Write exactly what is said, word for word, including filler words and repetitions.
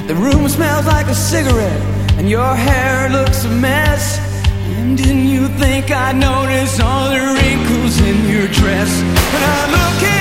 The room smells like a cigarette, and your hair looks a mess. And didn't you think I'd notice all the wrinkles in your dress? When I look